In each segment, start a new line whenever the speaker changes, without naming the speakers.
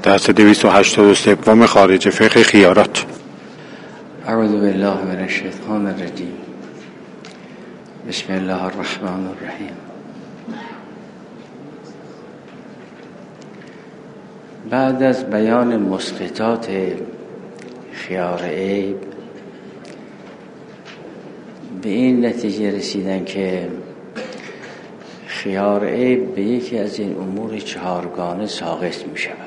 درس 283 خارج فقه خیارات.
اعوذ بالله من الشیطان الرجیم. بسم الله الرحمن الرحیم. بعد از بیان مسقطات خیار عیب به این نتیجه رسیدن که خیار عیب به یکی از این امور چهارگانه ساقط می شود.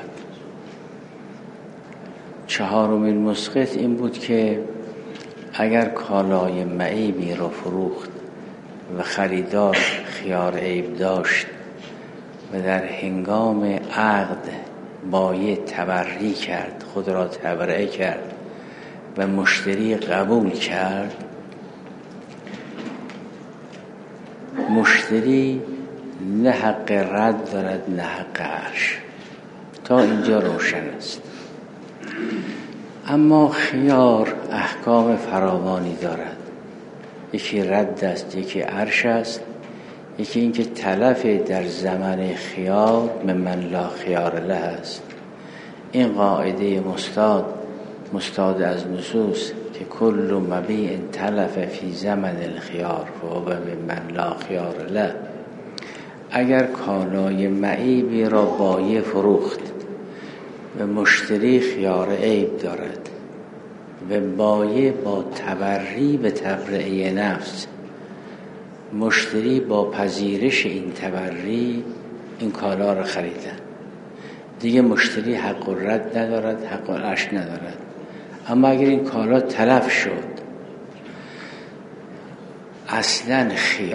چهارمین مسقط این بود که اگر کالای معیبی را فروخت و خریدار خیار عیب داشت و در هنگام عقد بایع تبرئی کرد، خود را تبرئه کرد و مشتری قبول کرد، مشتری نه حق رد دارد نه حق عرش. تا اینجا روشن است. اما خیار احکام فراوانی دارد. یکی رد است، یکی عرش است، یکی اینکه تلف در زمان خیار ممن لا خیار له است. این قاعده مستاد از نصوص که کل مبیع تلف فی زمن الخیار فهو ممن لا خیار له. اگر کالای معیبی را بایع فروخت و مشتری خیار عیب دارد و بایع با تبرئی به تبرئه نفس، مشتری با پذیرش این تبرئی این کالا را خریدن، دیگه مشتری حق رد ندارد، حق عرش ندارد. اما اگر این کالا تلف شد، اصلا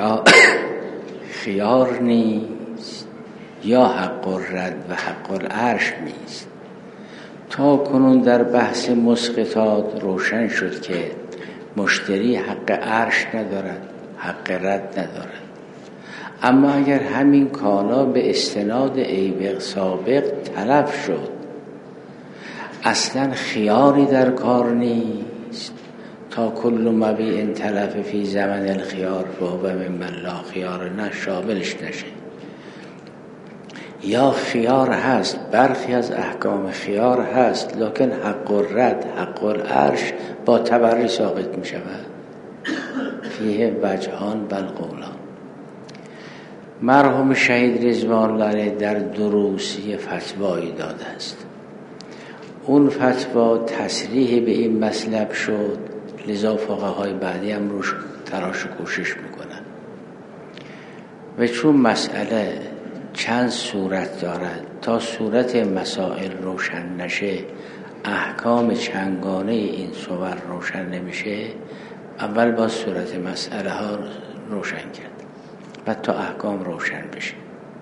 خیار نیست یا حق رد و حق عرش نیست. تا کنون در بحث مسقطات روشن شد که مشتری حق عرش ندارد، حق رد ندارد. اما اگر همین کالا به استناد عیب سابق تلف شد، اصلا خیاری در کار نیست. تا کل مبیع تلف فی زمن الخیار فهو ممن لا خیار له شاملش نشه. یا خیار هست، برخی از احکام خیار هست، لکن حق الرد حق العرش با تبرئی ساقط می شود. فیه وجهان بل قولان. مرحوم شهید رضوان الله علیه در دروسی فتوایی داده است. اون فتوا تصریح به این مطلب شد، لذا فقهای بعدی هم روش تلاش و کوشش میکنن. و چون مسئله چند صورت دارد، تا صورت مسائل روشن نشه، احکام چندگانه این صور روشن نمیشه. اول با صورت مسئله ها روشن کرد و تا احکام روشن بشه.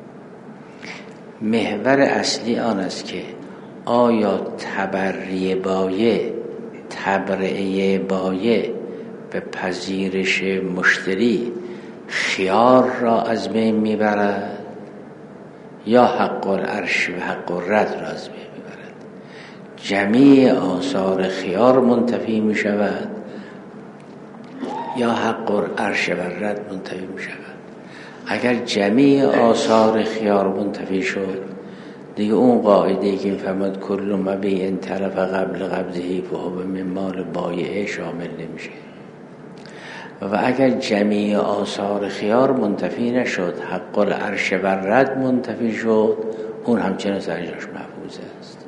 محور اصلی آن است که آیا تبرئه بایع به پذیرش مشتری خیار را از بین میبرد یا حق العرش و حق الرد را از بین میبرد. جمیع آثار خیار منتفی میشود یا حق العرش و الرد منتفی میشود. اگر جمیع آثار خیار منتفی شد، دیگه اون قاعده‌ای که میفهمد کل مبیع تلف قبل قبضه فهو من مال بایع شامل نمیشه. و اگر جمیع آثار خیار منتفی نشد، حق العرش و الرد منتفی شد، اون همچنان سرجاش محفوظ است.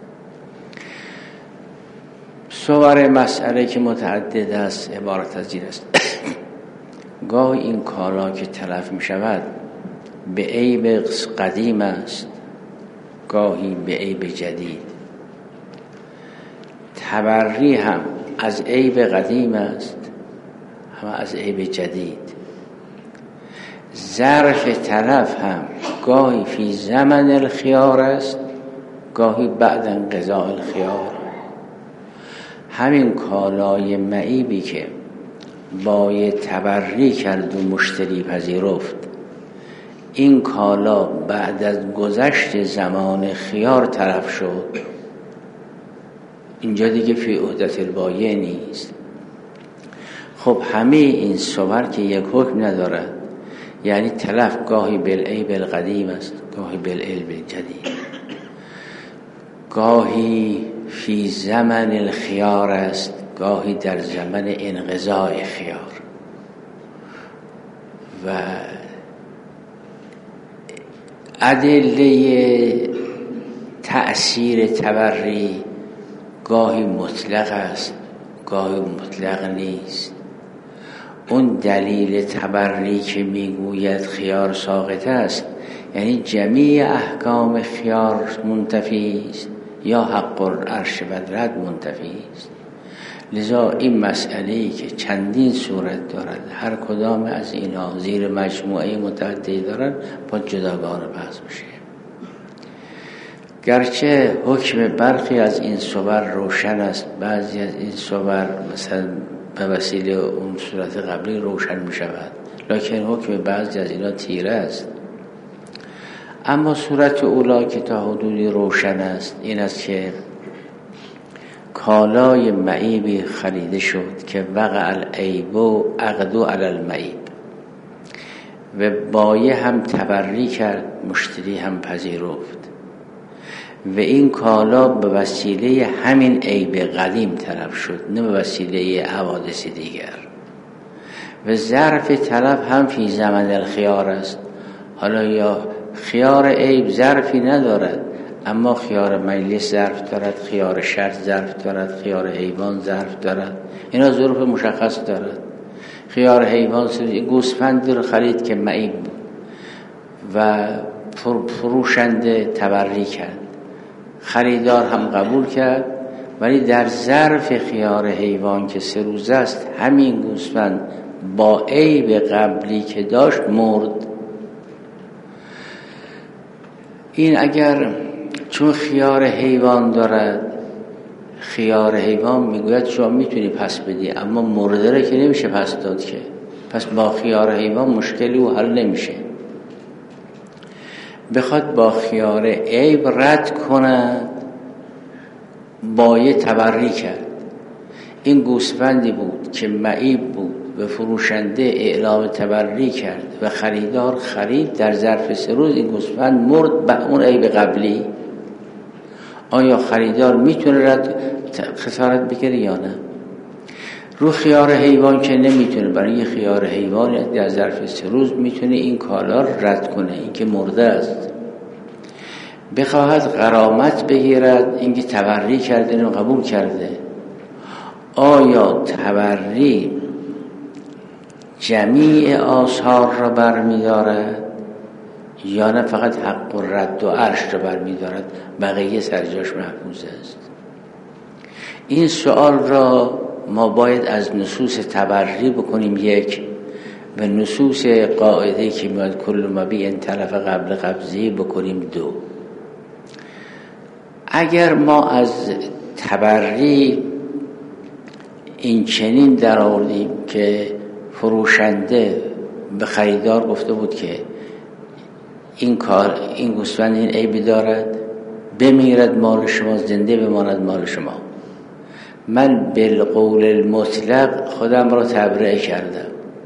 صور مسئله که متعدد است عبارت از این است. گاه این کالا که تلف می شود به عیب قدیم است، گاهی به عیب جدید. تبرئی هم از عیب قدیم است، هم از عیب جدید. ظرف تلف هم گاهی فی زمن الخیار است، گاهی بعد انقضاء الخیار. همین کالای معیبی که بایع تبرئی کرد و مشتری پذیرفت، این کالا بعد از گذشت زمان خیار تلف شد، اینجا دیگه فی عهدت البایع نیست. خب همه این صور که یک حکم ندارد، یعنی تلف گاهی بالعیب القدیم است، گاهی بالعیب الجدید. گاهی فی زمن الخیار است، گاهی در زمن انقضاء خیار. و ادله تأثیر تبری گاهی مطلق است، گاهی مطلق نیست. اون دلیل تبری که میگوید خیار ساقط است، یعنی جمیع احکام خیار منتفی است یا حق العرش و رد منتفی است. لذا این مسئله‌ای که چندین صورت دارد، هر کدام از اینا زیر مجموعه متعددی دارد، با جداگانه بحث میشه. گرچه حکم برخی از این صور روشن است، بعضی از این صور مثلا به وسیله اون صورت قبلی روشن می شود، لکن حکم بعضی از اینا تیره است. اما صورت اولا که تا حدودی روشن است این است که کالای معیبی خریده شد که وقع العیب و عقدو علی المعیب، و بایع هم تبری کرد، مشتری هم پذیرفت، و این کالا به وسیله همین عیب قدیم طلب شد، نه به وسیله حوادث دیگر. و ظرف طلب هم فی زمن الخیار است. حالا یا خیار عیب ظرفی ندارد، اما خیار مجلس ظرف دارد، خیار شرط ظرف دارد، خیار حیوان ظرف دارد، اینا ظروف مشخص دارد. خیار حیوان گوسفندی رو خرید که معیب بود و فروشنده تبری کرد، خریدار هم قبول کرد، ولی در ظرف خیار حیوان که 3 روزه است همین گوسفند با عیب قبلی که داشت مرد. این اگر چون خیار حیوان دارد، خیار حیوان میگوید شما میتونی پس بدی، اما مرده را که نمیشه پس داد که، پس با خیار حیوان مشکلی و حل نمیشه. بخواد با خیار عیب رد کند، بایع تبری کرد. این گوسفندی بود که معیب بود و فروشنده اعلام تبری کرد و خریدار خرید، در ظرف 3 روز این گوسفند مرد به اون عیب قبلی. آیا خریدار میتونه خسارت بگیره یا نه؟ رو خیار حیوان که نمیتونه، برای خیار حیوان در ظرف 3 روز میتونه این کالا رد کنه، این که مرده است. بخواهد غرامت بگیرد، این که تبری کرده اینو قبول کرده، آیا تبری جمیع آثار را برمیدارد یا نه فقط حق و رد و عرش را برمیدارد، بقیه سرجاش محفوظ است؟ این سوال را ما باید از نصوص تبری بکنیم یک، و نصوص قاعده که میاد کل مبیع تلف قبل قبضی بکنیم 2. اگر ما از تبری این چنین در آوردیم که فروشنده به خریدار گفته بود که این گوسفند این عیب دارد، بمیرد مال شما، زنده بماند مال شما، من بالقول المطلق خودم را تبرئه کردم،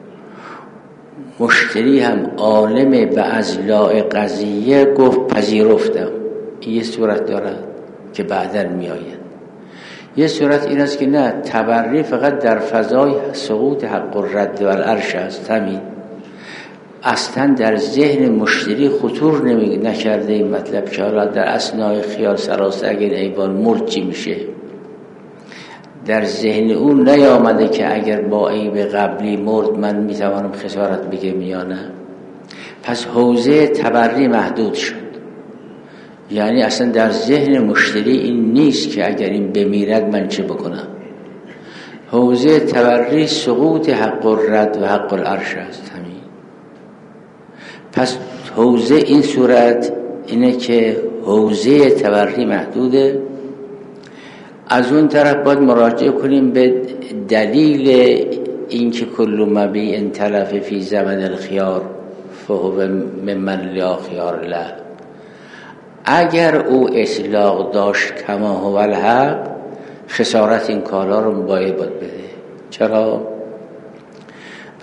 مشتری هم عالم به اضلاع قضیه گفت پذیرفتم، این یه صورت دارد که بعداً می آید. یه صورت این است که نه، تبری فقط در فضای سقوط حق الرد و العرش است، همین اصلا در ذهن مشتری خطور نکرده این مطلب که حالا در اثنای خیال سراسر اگر ایوان مرد چی میشه، در ذهن اون نیامده که اگر با عیب قبلی مرد من میتوانم خسارت بگم یا نه. پس حوزه تبری محدود شد، یعنی اصلا در ذهن مشتری این نیست که اگر این بمیرد من چه بکنم. حوزه تبری سقوط حق الرد و حق العرش است همین. پس حوزه این صورت اینه که حوزه تبری محدوده. از اون طرف باید مراجعه کنیم به دلیل اینکه کل مبیع تلف فی زمن الخیار فهو ممن لا خیار له. اگر او اطلاق داشت کما هو الحق، خسارت این کالا رو باید بده. چرا؟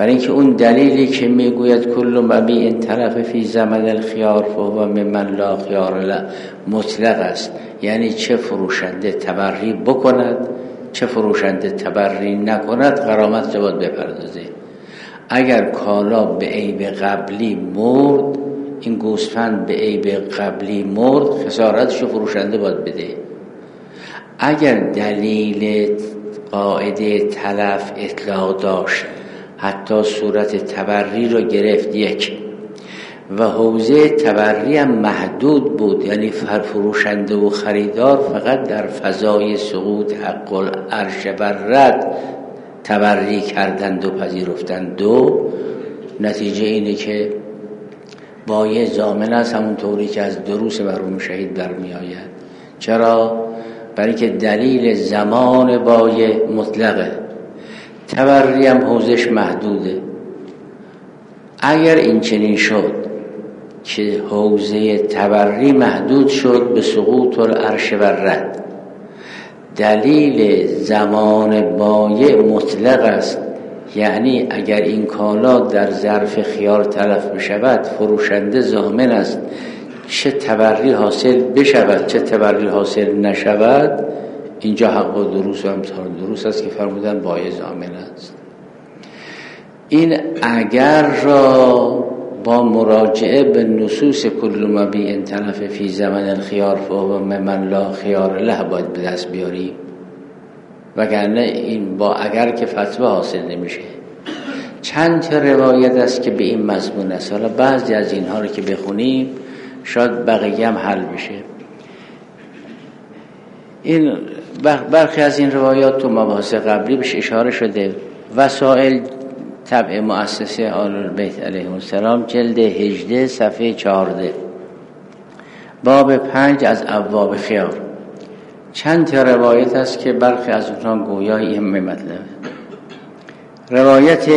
برای اینکه اون دلیلی که میگوید کل مبیع این طرف فی زمن الخیار فهو ممن لا خیار له مطلق است، یعنی چه فروشنده تبری بکند چه فروشنده تبری نکند غرامت باید بپردازه. اگر کالا به عیب قبلی مرد، این گوسفند به عیب قبلی مرد، خسارتشو فروشنده باید بده. اگر دلیل قاعده تلف اطلاق داشت، حتی صورت تبری رو گرفت یک، و حوزه تبری هم محدود بود، یعنی فروشنده و خریدار فقط در فضای سقوط حق العرش بر رد تبری کردند و پذیرفتند. دو، نتیجه اینه که بایع ضامن است، همون طوری که از دروس مرحوم شهید برمی آید. چرا؟ برای که دلیل زمان بایع مطلقه، تبری هم حوزش محدوده. اگر این چنین شد که حوزه تبری محدود شد به سقوط العرش بر رد، دلیل زمان بایع مطلق است، یعنی اگر این کالا در ظرف خیار تلف بشود فروشنده ضامن است، چه تبری حاصل بشود چه تبری حاصل نشود. اینجا حق و دروس و امثال دروس است که فرمودن بایع ضامن است. این اگر را با مراجعه به نصوص کل مبیع تلف فی زمن الخیار فهو ممن لا خیار له باید به دست بیاریم، وگرنه این با اگر که فتوا حاصل نمیشه. چند تا روایت است که به این مضمون است، حالا بعضی از اینها رو که بخونیم شاید بقیه هم حل بشه. این برخی از این روایات تو مباحث قبلی بهش اشاره شده. وسائل طبع مؤسسه آل البیت علیهم السلام جلد 18 صفحه 14 باب 5 از ابواب خیار. چند تا روایت است که برخی از اونها گویای این مطلبه. روایت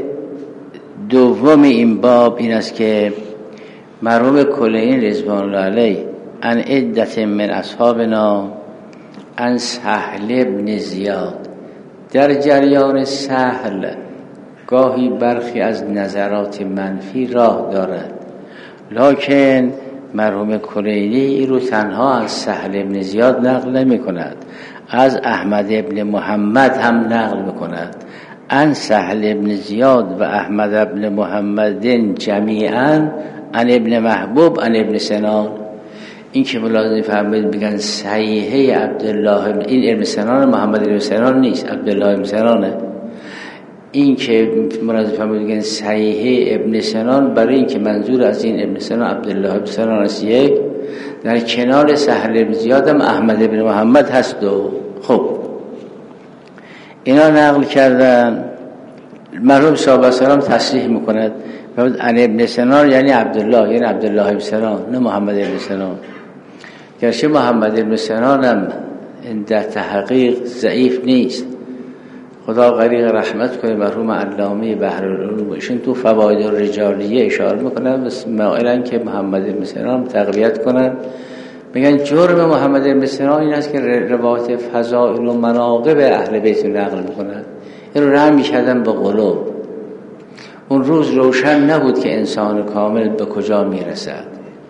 دوم این باب این است که مرحوم کلینی رضوان الله علیه ان عدت من اصحابنا ان سهل ابن زیاد، در جریان سهل گاهی برخی از نظرات منفی راه دارد، لکن مرحوم کلینی این رو تنها از سهل ابن زیاد نقل نمی کند، از احمد ابن محمد هم نقل می کند. ان سهل ابن زیاد و احمد ابن محمد جمیعا ان ابن محبوب ان ابن سنان. این که ملاحظه فرمایید بگن صحیحه عبدالله، این ابن سنان محمد ابن سنان نیست، عبدالله ابن سنانه. این که ملاحظه فرمایید بگن صحیحه ابن سنان، برای این که منظور از این ابن سنان عبدالله ابن سنان است. یک، در کنار سهل ابن زیاد هم احمد ابن محمد هست. دو، خب اینا نقل کردن. مرحوم صاحب السلام تصریح میکند ان ابن سنان یعنی عبدالله، یعنی عبدالله ابن سنان، نه محمد ابن سنان. گرچه محمد ابن سنان هم در تحقیق ضعیف نیست، خدا غریق رحمت کنه مرحوم علامه بحرالعلوم، ایشون تو فواید الرجالیه اشاره میکنن مائلن که محمد ابن سنان تقویت کنن. میگن جرم محمد ابن سنان این است که روایت فضائل و مناقب اهل بیت نقل میکنن. این رو رحم میکردن به قلوب. اون روز روشن نبود که انسان کامل به کجا میرسد.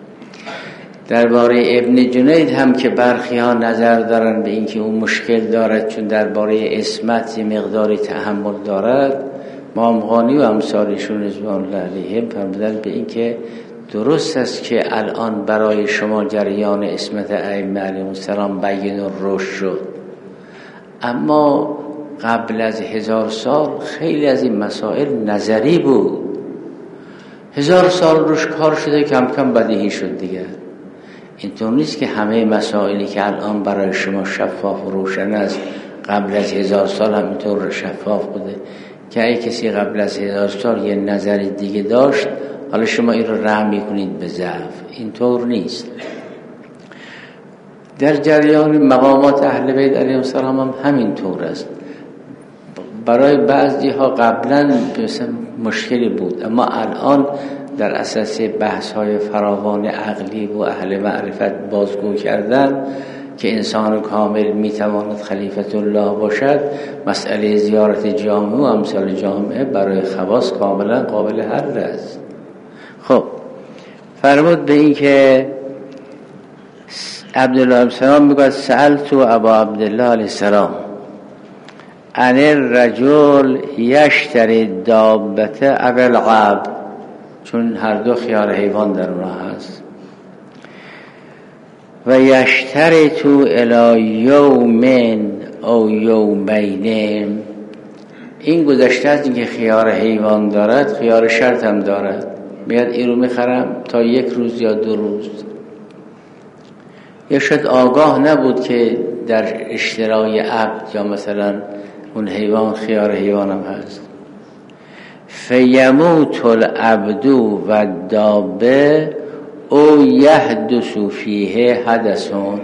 درباره ابن جنید هم که برخی ها نظر دارن به اینکه اون مشکل دارد چون درباره اسمت مقداری تحمل دارد، مامغانی و امثالشون رضوان الله علیهم فرمودن به اینکه درست است که الان برای شما جریان اسمت ائمه علیهم السلام بین و رشد شد، اما قبل از 1000 سال خیلی از این مسائل نظری بود. 1000 سال روش کار شده، کم کم بدیهی شد دیگه. اینطور نیست که همه مسائلی که الان برای شما شفاف و روشن است قبل از 1000 سال هم اینطور شفاف بوده، که اگه کسی قبل از 1000 سال یه نظر دیگه داشت حالا شما این رو رحم میکنید به ضعف. اینطور نیست. در جریان مقامات اهل بیت علیهم السلام هم همین طور است. برای بعضی ها قبلا مشکلی بود، اما الان در اساس بحث های فراوان عقلی و اهل معرفت بازگو کردن که انسان کامل میتواند خلیفت الله باشد، مسئله زیارت جامعه و امثال جامعه برای خواص کاملا قابل حل است. خب فرمود به این که عبدالله علیه السلام میگوید سألت ابا عبدالله علیه السلام عن الرجل یشتری دابت اول عبد، چون هر دو خیار حیوان در اونها هست، و یشتری تو الی یومین او یومین. این گذشته از اینکه خیار حیوان دارد، خیار شرط هم دارد. میاد این رو میخرم تا 1 روز یا 2 روز. یا شاید آگاه نبود که در اشترای عبد یا مثلا اون حیوان خیار حیوان هم هست. فیموت العبد و دابه او یحدث فیه حدثون.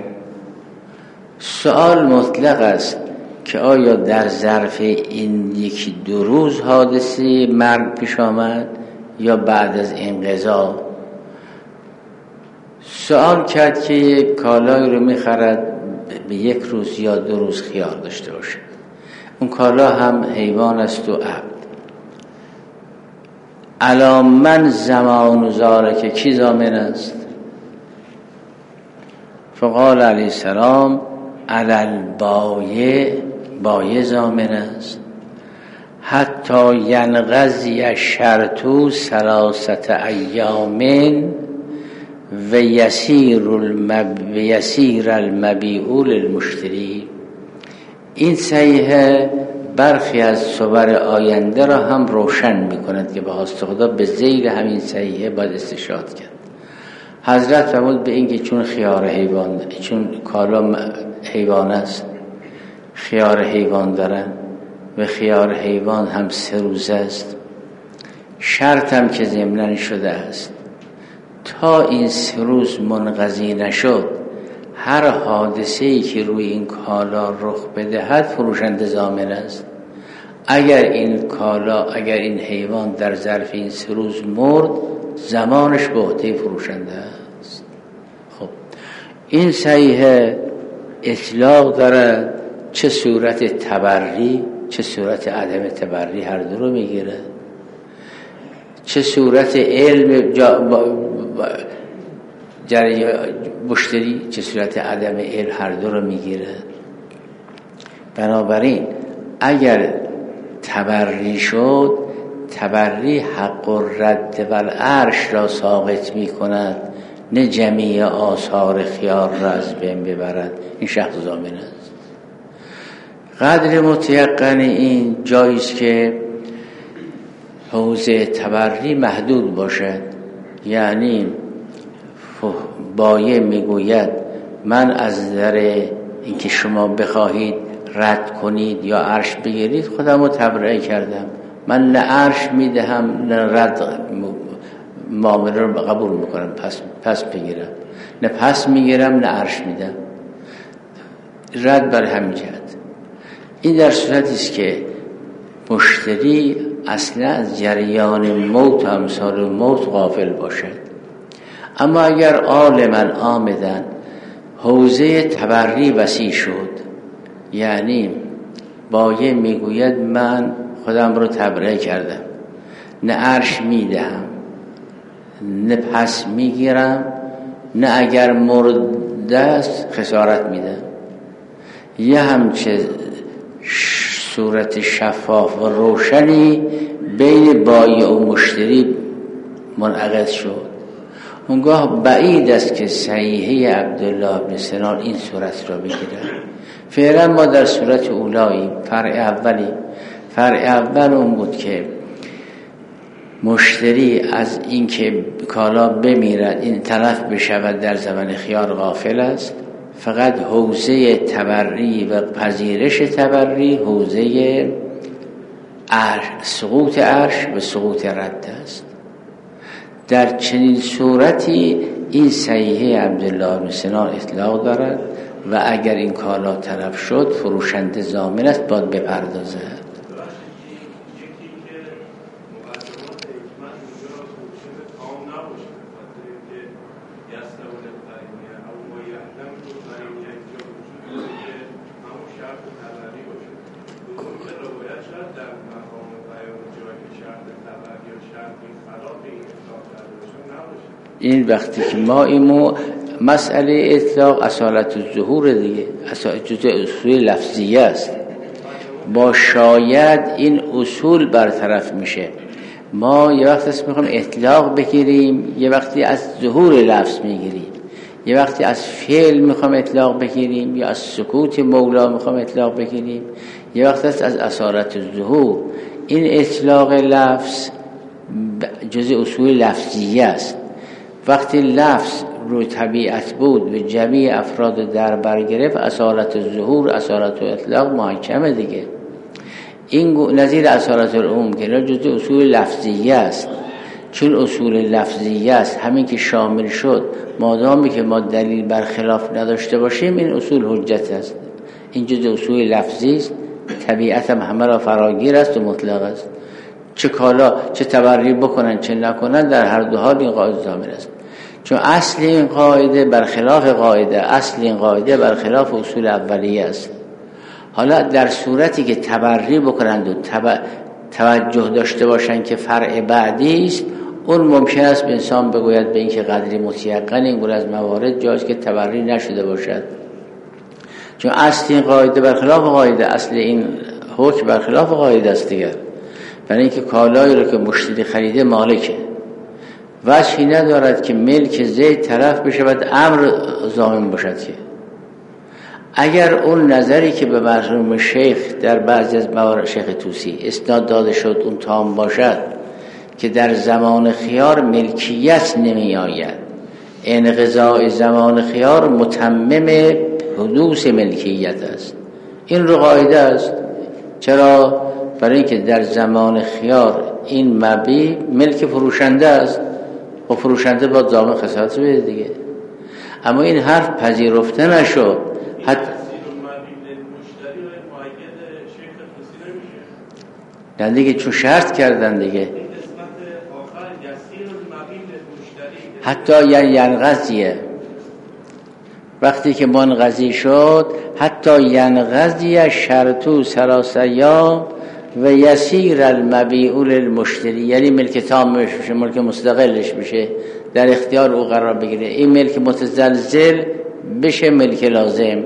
سوال مطلق است که آیا در ظرف این 1-2 روز حادثه مرگ پیش آمد یا بعد از انقضا؟ سوال کرد که یک کالایی رو میخرد به 1 روز یا 2 روز خیار داشته باشه، اون کالا هم حیوان است و عبد. علی من زمان ذالک، کی ضامن است؟ فقال علیه السلام علی البایع، بایع ضامن است. حتی ینقضی شرط 3 ایام و یسیر المبیع للمشتری. این صحیحه برخی از صور آینده را هم روشن می کند که به هاست خدا به ذیل همین صحیحه باید استشهاد کرد. حضرت فرمود به این که چون خیار حیوان، چون کالا حیوان است، خیار حیوان دارن و خیار حیوان هم 3 روز است، شرط هم که ضمناً شده است تا این 3 روز منقضی نشد، هر حادثه‌ای که روی این کالا رخ بدهد فروشنده ضامن است. اگر این کالا، اگر این حیوان در ظرف این 3 روز مرد، زمانش به عهده فروشنده است. خب این صحیحه اطلاق دارد چه صورت تبری چه صورت عدم تبری، هر دو رو میگیره. چه صورت علم مشتری، چه صورت عدم علم، هر دو رو میگیره. بنابراین اگر تبری شد، تبری حق الرد و العرش را ساقط می کند، نه جمیع آثار خیار را از بین ببرد. این شخص ضامن است. قدر متیقن این جاییست که حوزه تبری محدود باشد. یعنی بایع میگوید من از در اینکه شما بخواهید رد کنید یا عرش بگیرید خودم رو تبرئه کردم، من نه عرش میدهم نه رد معامله رو قبول میکنم، پس بگیرم، نه پس میگیرم نه عرش میدم، رد بر همین جهت. این در صورتی است که مشتری اصلا از جریان موت و امثال موت غافل باشد. اما اگر عالما آمدن حوزه تبری وسیع شد، یعنی بایع میگوید من خودم رو تبرئه کردم، نه عرش میدهم نه پس میگیرم، نه اگر مرده است خسارت میدم، یه همچه صورت شفاف و روشنی بین بایع و مشتری منعقد شد. اونگاه بعید است که صحیحه عبدالله بن سنان این صورت را بگیره. فعلا ما در صورت اولایی، فرع اول اون بود که مشتری از این که کالا بمیرد، این تلف بشود در زمان خیار غافل است. فقط حوزه تبری و پذیرش تبری حوزه سقوط عرش و سقوط رد است. در چنین صورتی این صحیحه عبدالله بن سنان اطلاق دارد و اگر این کالا تلف شد فروشنده ضامن است، باید بپردازد. این وقتی که ما ایمو مسئله اطلاق اصالت الظهور دیگه، جزء اصول لفظیه است. با شاید این اصول برطرف میشه. ما یه وقت است میخوام اطلاق بگیریم، یه وقتی از ظهور لفظ میگیریم، یه وقتی از فعل میخوام اطلاق بگیریم، یا از سکوت مولا میخوام اطلاق بگیریم، یه وقت است از اصالت الظهور. این اطلاق لفظ جزء اصول لفظیه است. وقتی لفظ رو طبیعت بود و جمعی افراد در بر گرفت، اصالت الظهور، اصالت الاطلاق محکمه دیگه. این نظیر اصالت العموم که جزء اصول لفظیه است. چون اصول لفظیه است، همین که شامل شد، مادامی که ما دلیل برخلاف نداشته باشیم، این اصول حجت است. این جزء اصول لفظی است، طبیعت هم همه را فراگیر است و مطلق است. چه کالا چه تبری بکنن چه نکنن، در هر دو حال این قاعده ضامن است. چون اصل این قاعده برخلاف اصول اولیه است. حالا در صورتی که تبری بکنند و توجه داشته باشند که فرع بعدی است، اون ممکن است به انسان بگوید به این که قدری متیقن این گونه از موارد جایز که تبری نشده باشد. چون اصل این قاعده برخلاف قاعده، اصل این حکم برخلاف قاعده است دیگر. برای اینکه کالایی رو که مشتری خریده مالکه، وجهی ندارد که ملک زید طرف بشود امر ضامن باشد. که اگر اون نظری که به مرحوم شیخ در بعضی از موارد شیخ طوسی اسناد داده شد اون تام باشد که در زمان خیار ملکیت نمی آید، انقضاء زمان خیار متمم حدوث ملکیت است، این رو قاعده است. چرا؟ برای اینکه در زمان خیار این مبیع ملک فروشنده است و فروشنده با ضامن خسارت بده دیگه. اما این حرف پذیرفته نشد. حتی نه دیگه، چون شرط کردن دیگه، حتی ینقضیه، وقتی که منقضی شد حتی ینقضی شرطو ثلاثیا و یسیر المبیع للمشتری، یعنی ملک تامش بشه، ملک مستقلش بشه، در اختیار او قرار بگیره. این ملک متزلزل بشه ملک لازم.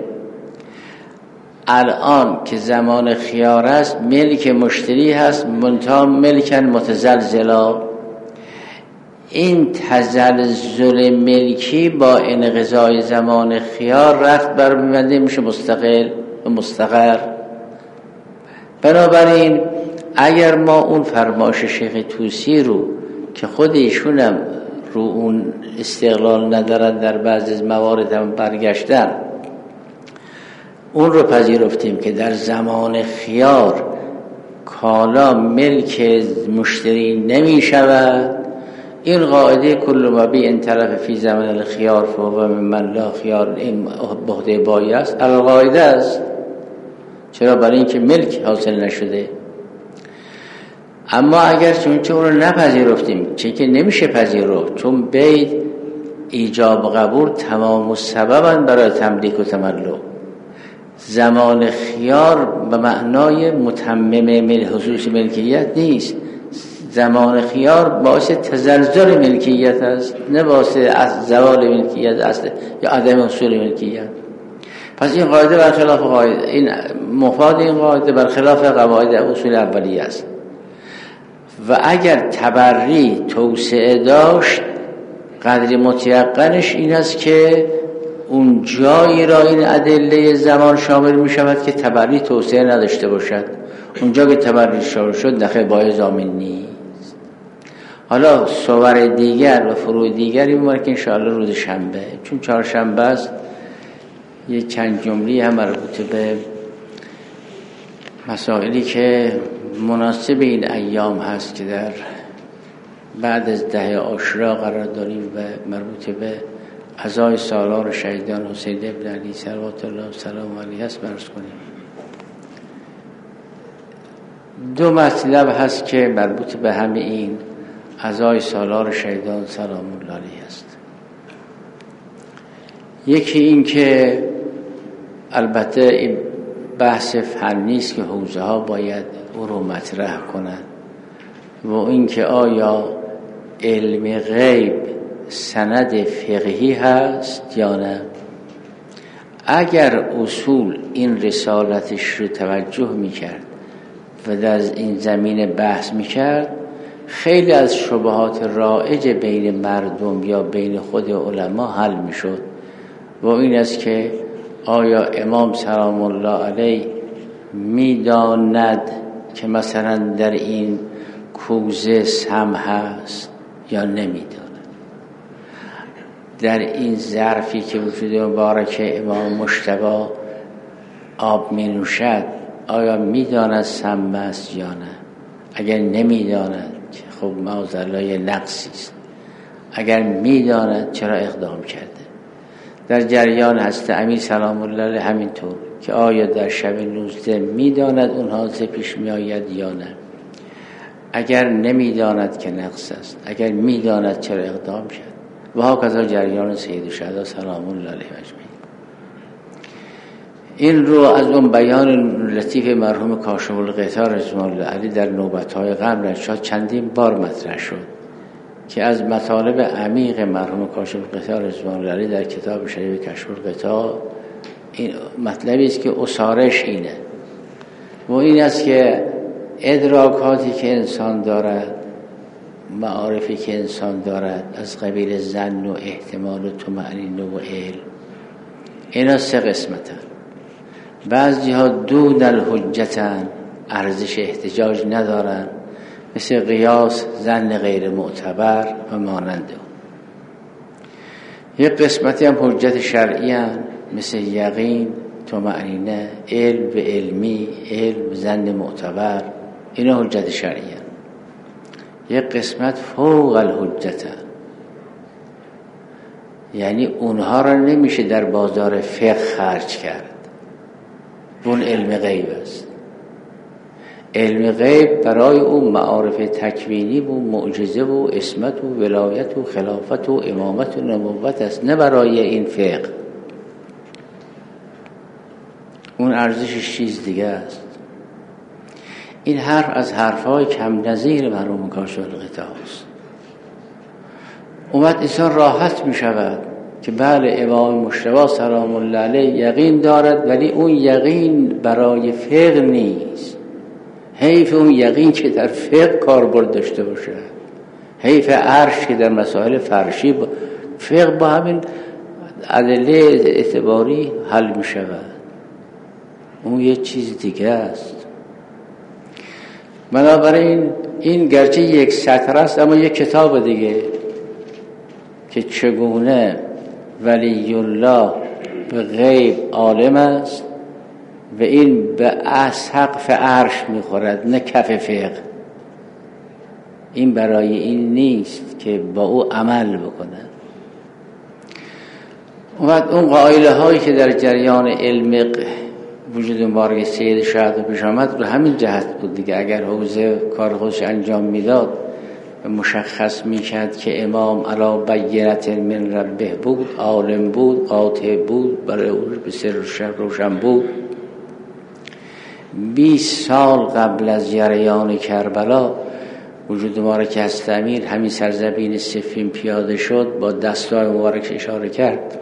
الان که زمان خیار است ملک مشتری هست، منتها ملکن متزلزلا. این تزلزل ملکی با انقضای زمان خیار رفت برمی‌بنده، میشه مستقل و مستقر. بنابراین اگر ما اون فرمایش شیخ طوسی رو که خود ایشونم رو اون استقلال ندارن، در بعضی از موارد هم برگشتن، اون رو پذیرفتیم که در زمان خیار کالا ملک مشتری نمی شود، این قاعده کل مبیع ان طرف فی زمن الخیار فهو ممن لا خیار، این بهده بایی است، القاعده است. چرا؟ برای اینکه ملک حاصل نشده. اما اگر چون اون رو نپذیرفتیم، چه که نمیشه پذیرفت، چون بیع ایجاب قبول تمام و سببن برای تملیک و تملک. زمان خیار به معنای متمم حصول ملکیت نیست. زمان خیار باعث تزلزل ملکیت است، نه باعث از زوال ملکیت است یا عدم حصول ملکیت. پس این قاعده برخلاف قاعده، این مفاد این قاعده برخلاف قواعد اصول اولیه است. و اگر تبری توسعه داشت، قدر متیقنش این است که اون جایی را این ادله زمان شامل می شود که تبری توسعه نداشته باشد. اونجا که تبری شامل شد نخیر بای ضامن نیست. حالا صور دیگر و فروع دیگری می‌مونه که انشاءالله روز شنبه، چون چهارشنبه است، یه چند جمله هم مربوط به مسائلی که مناسب این ایام هست که در بعد از 10 عاشورا قرار داریم و مربوط به عزای سالار شهیدان حسین ابن علی صلوات الله سلام علیه هست بررس کنیم. 2 مطلب هست که مربوط به همه این عزای سالار شهیدان سلام الله علیه است. یکی این که البته این بحث فنی است که حوزه ها باید او رو مطرح کنند، و این که آیا علم غیب سند فقهی هست یا نه؟ اگر اصول این رسالتش رو توجه میکرد و در این زمینه بحث میکرد، خیلی از شبهات رایج بین مردم یا بین خود علما حل میشد. و این است که آیا امام سلام الله علیه میداند که مثلا در این کوزه سم هست یا نمیداند؟ در این ظرفی که وجود مبارک امام مجتبی آب می نوشد آیا میداند سم است یا نه؟ اگر نمیداند خب معاذالله یه نقصی است. اگر میداند چرا اقدام کرده؟ در جریان هست امیر سلام الله علیه همینطور که آیا در شب 19 میداند اون حادثه پیش می آید یا نه؟ اگر نمیداند که نقص است، اگر میداند چرا اقدام کرد؟ و هاکذا جریان سید الشهدا سلام الله علیه اجمعین. این رو از اون بیان لطیف مرحوم کاشف الغطا رضوان الله علیه در نوبت‌های قبل شاید چندین بار مطرح شد که از مطالب عمیق مرحوم کاشف الغطا رضوان الله علیه در کتاب شریف کشف الغطا این مطلبی است که اسارش اینه و این است که ادراکاتی که انسان دارد، معارفی که انسان دارد از قبیل ظن و احتمال و طمأنینه و علم، اینا 3 قسمتن. بعضی ها دون الحجتن، ارزش احتجاج ندارن، مثل قیاس، ظن غیر معتبر و ماننده. یک قسمتی هم حجت شرعی هن، مثل یقین، طمأنینه، علم به علمی، علم ظن معتبر، اینا حجت شرعی هن. یک قسمت فوق الحجت هن، یعنی اونها را نمیشه در بازار فقه خرج کرد. اون علم غیب است. علم غیب برای اون معارف تکوینی و معجزه و عصمت و ولایت و خلافت و امامت و نبوت است، نه برای این فقه. اون ارزشش چیز دیگه است. این حرف از حرفهای کم نظیر مرحوم کاشف الغطا است. اومد انسان راحت می شود که بله امام مجتبی سلام الله علیه یقین دارد، ولی اون یقین برای فقه نیست. حیف اون یقین که در فقه کاربرد داشته باشه، حیف عرش که در مسائل فرشی فقه با همین ادله اعتباری حل می شود. اون یه چیز دیگه است. بنابراین این گرچه یک سطر است اما یک کتاب دیگه که چگونه ولی الله به غیب عالم است و این به سقف عرش میخورد نه کف فقه. این برای این نیست که با او عمل بکنه. اون قائله هایی که در جریان علم وجود مبارک سید شهدا پیش آمد رو همین جهت بود دیگه. اگر حوزه کار خودش انجام میداد مشخص میکرد که امام علی بینة من ربه بود، عالم بود، قاطع بود، برای او به سر روشن بود. 20 سال قبل از جریان کربلا وجود مبارک هست امیر همین سرزمین صفین پیاده شد، با دستای مبارک اشاره کرد،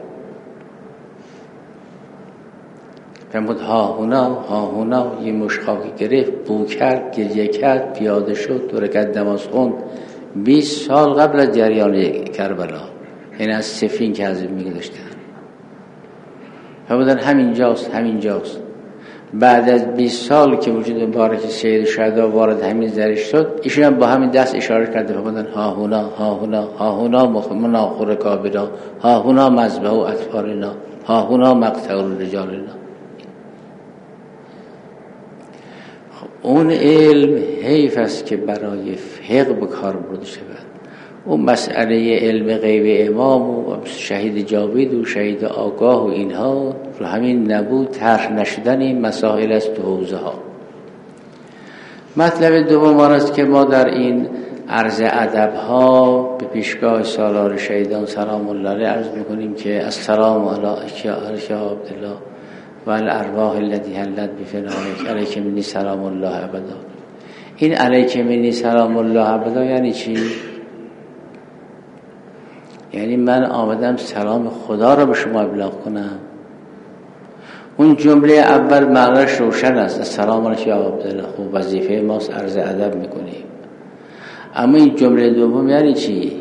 فرمود ها هنا یه مشخاکی گرفت، بو کرد، گریه کرد، پیاده شد، 2 رکعت نماز خوند. 20 سال قبل از جریان کربلا، این از صفین که از میگذاشتن فرمودن همینجاست. بعد از 20 سال که وجود مبارک سید شهدا وارد همین زرش شد، ایشون هم با همین دست اشاره کرده، فرمودن ها هنا مناخور کابرا، ها هنا مذبح و اطفالنا، ها هنا مقتل رجالنا. اون علم حیف است که برای فقه به کار برده شود. اون مسئله علم غیب امام و شهید جاوید و شهید آگاه و اینها رو همین نبود طرح نشدن این مسائل است تو حوزه ها. مطلب دوم است که ما در این عرض ادب ها به پیشگاه سالار شهیدان سلام الله علیه عرض میکنیم که السلام علیک یا عبدالله و الارواح التي حلت بفنائک علیک منی سلام الله ابدا. این علیک منی سلام الله ابدا یعنی چی؟ یعنی من آمدم سلام خدا رو به شما ابلاغ کنم. اون جمله اول معناش روشن است، السلام علیکم یا عبدالله، خوب وظیفه ماست، عرض ادب میکنیم. اما این جمله دوم یعنی چی؟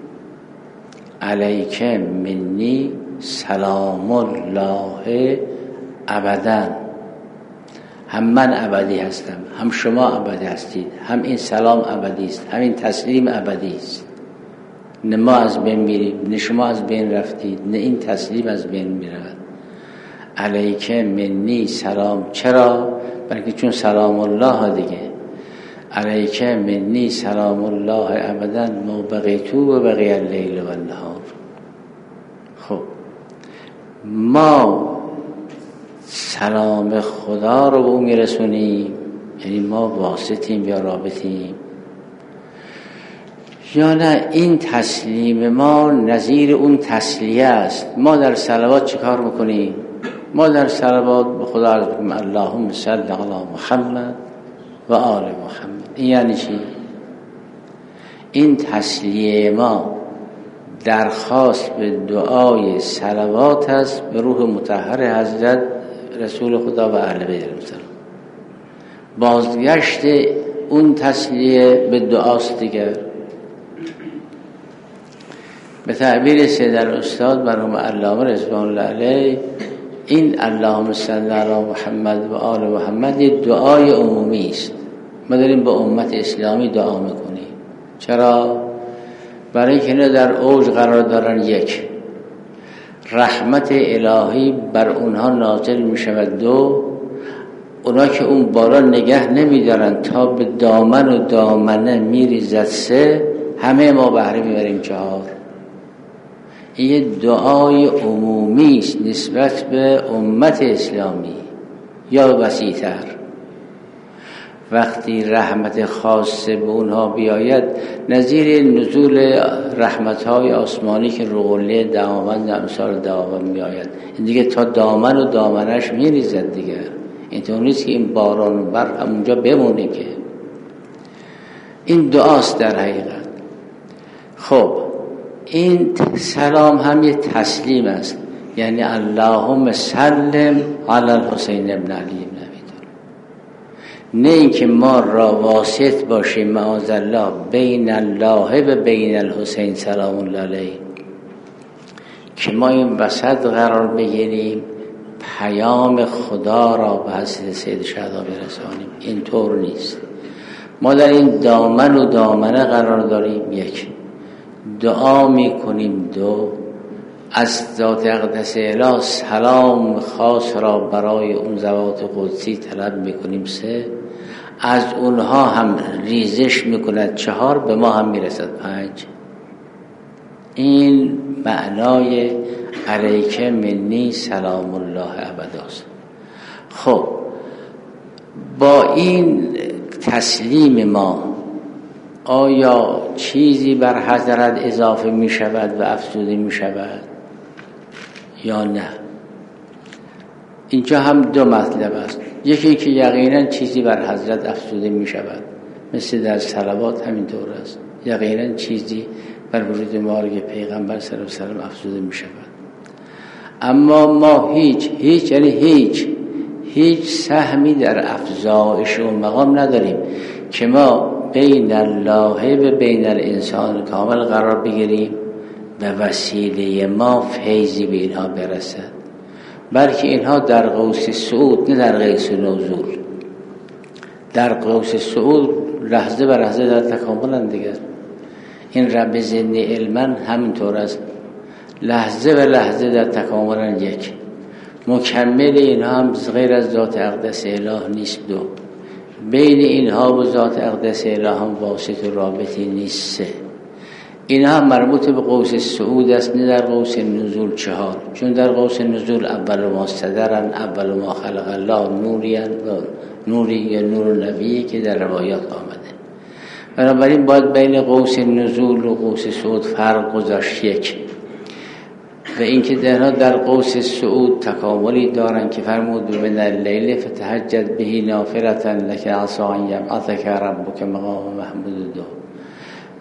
علیک منی سلام الله ابدا. هم من ابدی هستم، هم شما ابدی هستید، هم این سلام ابدی است، هم این تسلیم ابدی است. نه ما از بین میریم، نه شما از بین رفتید، نه این تسلیم از بین میرود. علیک منی سلام. چرا؟ بلکه چون سلام الله دیگه. علیک منی سلام الله ابدا ما بقیتو و بقی اللیل و النهار. خب ما سلام خدا رو به اون میرسونیم، یعنی ما واسطیم یا رابطیم، یا نه این تسلیم ما نظیر اون تسلیه است. ما در صلوات چه کار میکنیم؟ ما در صلوات به خدا عرض میکنیم اللهم صل علی محمد و آل محمد. این یعنی چی؟ این تسلیه ما درخواست به دعای صلوات است به روح مطهر حضرت رسول خدا و اهل بیت السلام. بازگشت اون تسلیه به دعاست دیگر. به تعبیر سید الاستاد مرحوم علامه رضوان الله علیه، این اللهم صل علی محمد و آل محمد یک دعای عمومی است. ما داریم به امت اسلامی دعا میکنیم. چرا؟ برای اینکه در اوج قرار دارن. یک، رحمت الهی بر اونها نازل میشود. دو، اونا که اون بالا نگه نمیدارن تا به دامن و دامنه میریزد. سه، همه ما بهره میبریم. چهار، این دعای عمومی است نسبت به امت اسلامی یا وسیع‌تر. وقتی رحمت خاصه به اونها بیاید نظیر نزول رحمت‌های آسمانی که رغله دامن امثال دامن میآید، این دیگه تا دامن و دامنش میریزد دیگه. اینطور نیست که این باران بر همونجا بمونه که. این دعاست در حقیقت. خب این سلام هم یه تسلیم است، یعنی اللهم سلم علی الحسین ابن علی ابن ابی طالب. نه اینکه ما را واسط باشیم معاذالله بین الله و بین الحسین سلام الله علیه، که ما این وسط قرار بگیریم پیام خدا را به حضرت سید شهدا برسانیم. اینطور نیست. ما در این دامن و دامنه قرار داریم. یک، دعا میکنیم. دو، از ذات اقدس اله سلام خاص را برای اون ذوات قدسی طلب میکنیم. سه، از اونها هم ریزش میکند. چهار، به ما هم میرسد. پنج، این معنای علیک منی سلام الله ابداست. خب با این تسلیم ما آیا چیزی بر حضرت اضافه می شود و افزوده می شود یا نه؟ اینجا هم دو مطلب است. یکی که یقینا چیزی بر حضرت افزوده می شود، مثل در صلوات همینطور است. یقینا چیزی بر وجود مارگ پیغمبر صلی الله علیه و سلم افزوده می شود. اما ما هیچ یعنی هیچ سهمی در افزایش اون مقام نداریم که ما بین الله و بین الانسان کامل قرار بگیریم و وسیله ما فیضی به اینها برسد، بلکه اینها در قوس صعود نه در قوس نزول. در قوس صعود لحظه به لحظه در تکاملن دیگر. این رب زنده علما همینطور است، لحظه به لحظه در تکاملن. یک، مکمل اینها هم غیر از ذات اقدس اله نیست. دو، بین اینها و ذات اقدس اله هم واسط و رابطی نیست. سه، اینها مربوط به قوس صعود است نه در قوس نزول. چهار، چون در قوس نزول اول ما صدرن، اول ما خلق الله نورین و نوری یا نور نبی که در روایات آمده. بنابراین باید بین قوس نزول و قوس صعود فرق گذاشت. یک، و اینکه در قوس صعود تکاملی دارن که فرمود من اللیل فتهجد به نافلة لك عسى ان یبعثک ربک مقام محمود. دو،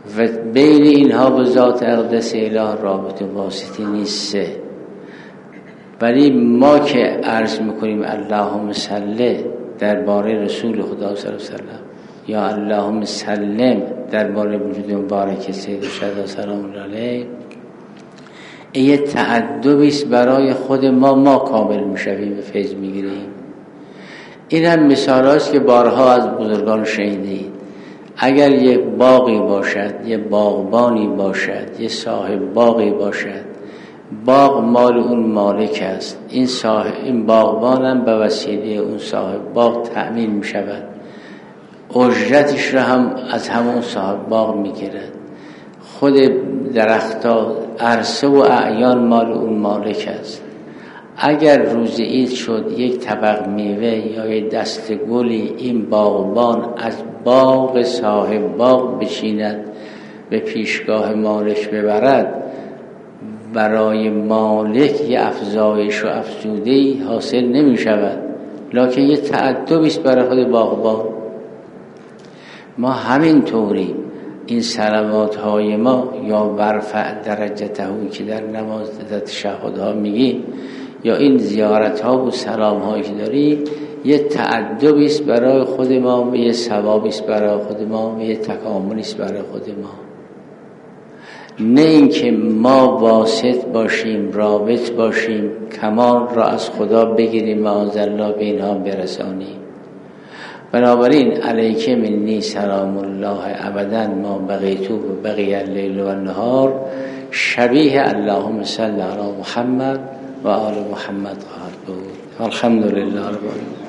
و بین اینها و ذات اقدس اله رابطه واسطی نیست. ولی ما که عرض میکنیم اللهم صل درباره رسول خدا صلی الله علیه وسلم یا اللهم سلم درباره وجود مبارک سید الشهدا سلام الله علیه، این تعدبی است برای خود ما کامل میشویم و فیض میگیریم. این هم مثال است که بارها از بزرگان شنیدید. اگر یک باغی باشد، یک باغبانی باشد، یک صاحب باغی باشد، باغ مال اون مالک است، این باغبان هم به وسیله اون صاحب باغ تأمین می شود، اجرتش را هم از همون صاحب باغ می گیرد. خود درختها، عرصه و اعیان مال اون مالک است. اگر روز عید شد یک طبق میوه یا یک دسته گلی این باغبان از باغ صاحب باغ بچیند به پیشگاه مالک ببرد، برای مالک یه افزایش و افزوده‌ای حاصل نمی شود، لکن یه تعدبی است برای خود باغبان. ما همین طوری این صلوات های ما یا ورفع درجته که در نماز تشهدها میگیم یا این زیارت ها و سلام هایی که داریم، یه تعدبی است برای خود ما و یه ثوابی است برای خود ما و یه تکاملی است برای خود ما. نه اینکه ما واسط باشیم، رابط باشیم، کمال را از خدا بگیریم معاذالله به اینها برسانیم. بنابراین علیک منی سلام الله ابدا ما بقیت و بقی اللیل و النهار شبیه اللهم صل علی محمد و آل محمد خواهد بود. الحمدلله رب العالمین.